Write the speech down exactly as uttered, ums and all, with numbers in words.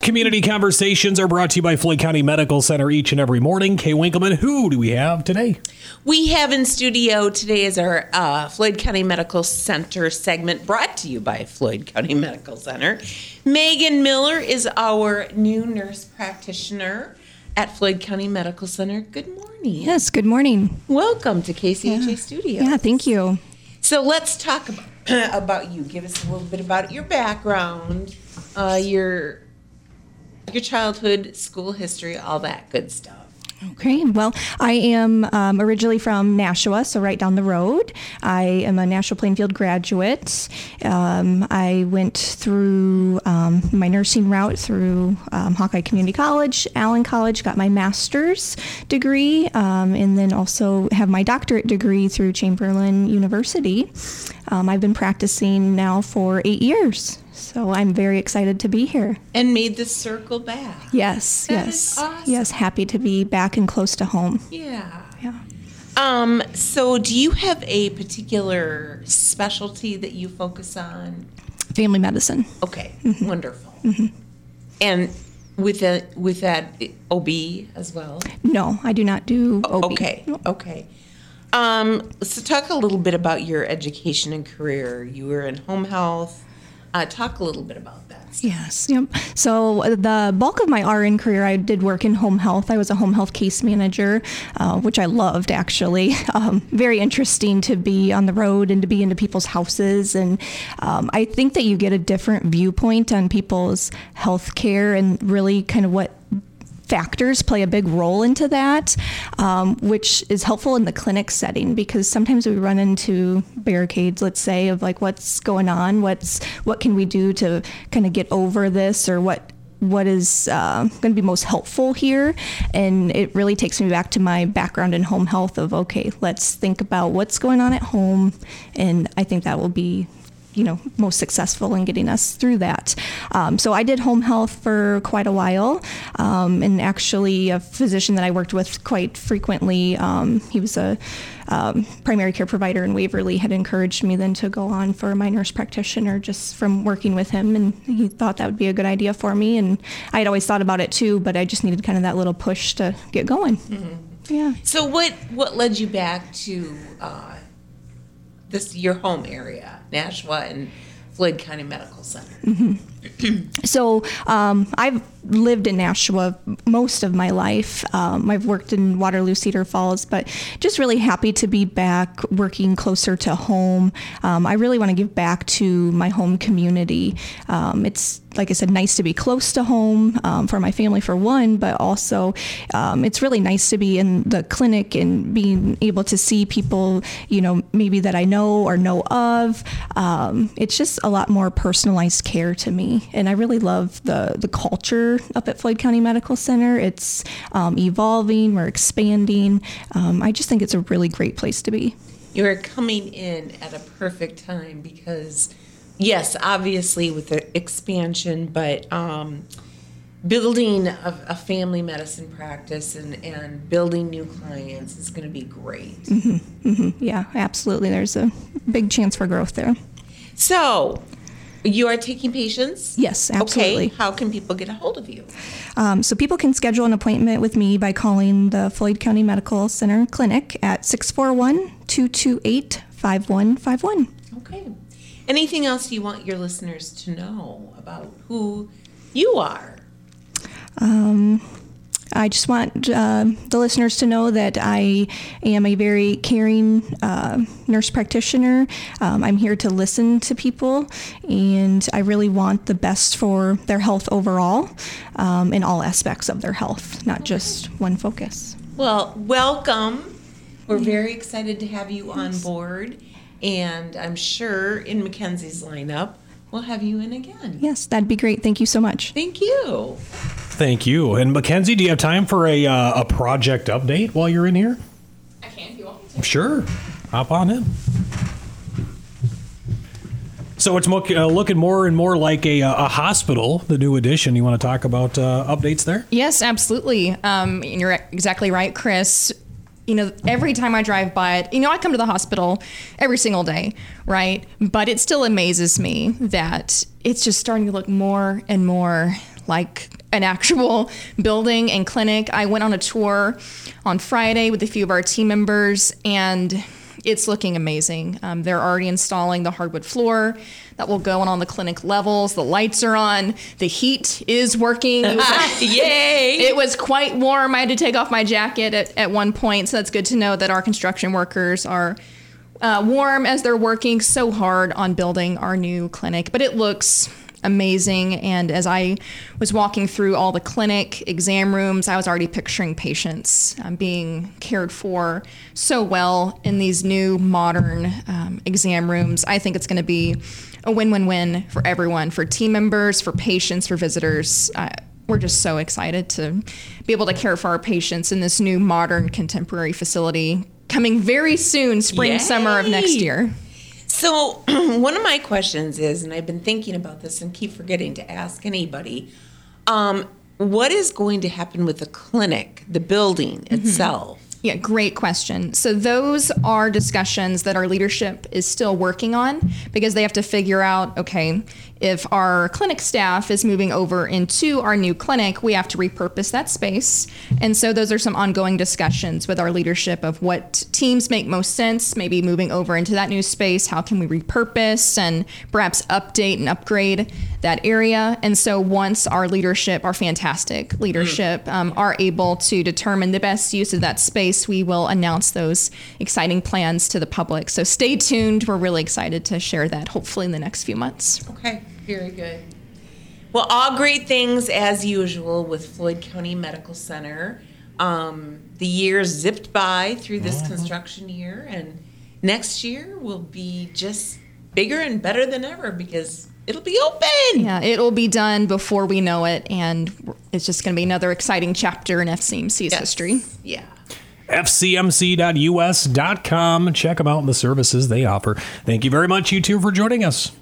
Community Conversations are brought to you by Floyd County Medical Center each and every morning. Kay Winkleman, who do we have today? We have in studio today is our uh, Floyd County Medical Center segment brought to you by Floyd County Medical Center. Megan Miller is our new nurse practitioner at Floyd County Medical Center. Good morning. Yes, good morning. Welcome to K C H A yeah. Studios. Yeah, thank you. So let's talk about, about you. Give us a little bit about your background, uh, your your childhood, school history, all that good stuff. Okay, well, I am um, originally from Nashua, so right down the road. I am a Nashua Plainfield graduate. Um, I went through um, my nursing route through um, Hawkeye Community College, Allen College, got my master's degree, um, and then also have my doctorate degree through Chamberlain University. Um, I've been practicing now for eight years. So I'm very excited to be here. And made the circle back. Yes, that yes. Is awesome. Yes, happy to be back and close to home. Yeah. Yeah. Um, so do you have a particular specialty that you focus on? Family medicine. Okay, mm-hmm. Wonderful. Mm-hmm. And with that, with that, O B as well? No, I do not do O B. Okay, okay. Um, so talk a little bit about your education and career. You were in home health. Uh, talk a little bit about that. Yes. Yep. So the bulk of my R N career, I did work in home health. I was a home health case manager, uh, which I loved, actually. Um, very interesting to be on the road and to be into people's houses. And um, I think that you get a different viewpoint on people's health care and really kind of what factors play a big role into that, um, which is helpful in the clinic setting because sometimes we run into barricades, let's say, of like what's going on, what's what can we do to kind of get over this, or what what is uh, going to be most helpful here. And it really takes me back to my background in home health of, okay, let's think about what's going on at home, and I think that will be you know, most successful in getting us through that. Um, so I did home health for quite a while, um, and actually a physician that I worked with quite frequently, um, he was a um, primary care provider in Waverly, had encouraged me then to go on for my nurse practitioner just from working with him, and he thought that would be a good idea for me, and I had always thought about it too, but I just needed kind of that little push to get going. Mm-hmm. Yeah. So what, what led you back to uh, this your home area, Nashua and Floyd County Medical Center? Mm-hmm. So um, I've lived in Nashua most of my life. Um, I've worked in Waterloo, Cedar Falls, but just really happy to be back working closer to home. Um, I really want to give back to my home community. Um, it's, like I said, nice to be close to home um, for my family for one, but also um, it's really nice to be in the clinic and being able to see people, you know, maybe that I know or know of. Um, it's just a lot more personalized care to me. And I really love the, the culture up at Floyd County Medical Center. It's um, evolving, we're expanding. Um, I just think it's a really great place to be. You're coming in at a perfect time because, yes, obviously with the expansion, but um, building a, a family medicine practice and, and building new clients is going to be great. Mm-hmm, mm-hmm. Yeah, absolutely. There's a big chance for growth there. So, you are taking patients? Yes, absolutely. Okay, how can people get a hold of you? Um, so people can schedule an appointment with me by calling the Floyd County Medical Center Clinic at six four one, two two eight, five one five one. Okay. Anything else you want your listeners to know about who you are? Um, I just want uh, the listeners to know that I am a very caring uh, nurse practitioner. Um, I'm here to listen to people, and I really want the best for their health overall, um, in all aspects of their health, not just one focus. Well, welcome. We're very excited to have you on board, and I'm sure in Mackenzie's lineup, we'll have you in again. Yes, that'd be great. Thank you so much. Thank you. Thank you. And Mackenzie, do you have time for a uh, a project update while you're in here? I can if you want me to. Sure. Hop on in. So it's mo- uh, looking more and more like a, a hospital, the new addition. You want to talk about uh, updates there? Yes, absolutely. Um, and you're exactly right, Chris. You know, every time I drive by it, you know, I come to the hospital every single day, right? But it still amazes me that it's just starting to look more and more like an actual building and clinic. I went on a tour on Friday with a few of our team members, and it's looking amazing. Um, they're already installing the hardwood floor that will go on on the clinic levels. The lights are on. The heat is working. It was, Yay! It was quite warm. I had to take off my jacket at, at one point, so that's good to know that our construction workers are uh, warm as they're working so hard on building our new clinic. But it looks amazing, and as I was walking through all the clinic exam rooms, I was already picturing patients um, being cared for so well in these new modern um, exam rooms. I think it's going to be a win-win-win for everyone, for team members, for patients, for visitors. Uh, we're just so excited to be able to care for our patients in this new modern contemporary facility coming very soon, spring, Yay. Summer of next year. So one of my questions is, and I've been thinking about this and keep forgetting to ask anybody, um, what is going to happen with the clinic, the building itself? Yeah, great question. So those are discussions that our leadership is still working on, because they have to figure out, okay, if our clinic staff is moving over into our new clinic, we have to repurpose that space. And so those are some ongoing discussions with our leadership of what teams make most sense, maybe moving over into that new space. How can we repurpose and perhaps update and upgrade that area? And so once our leadership, our fantastic leadership, um, are able to determine the best use of that space, we will announce those exciting plans to the public. So stay tuned. We're really excited to share that hopefully in the next few months. Okay, very good. Well, all great things as usual with Floyd County Medical Center. Um, the year zipped by through this construction year, and next year will be just bigger and better than ever because it'll be open. Yeah, it'll be done before we know it, and it's just going to be another exciting chapter in F C M C's Yes. history. Yeah. F C M C dot U S dot com. Check them out and the services they offer. Thank you very much, you two, for joining us.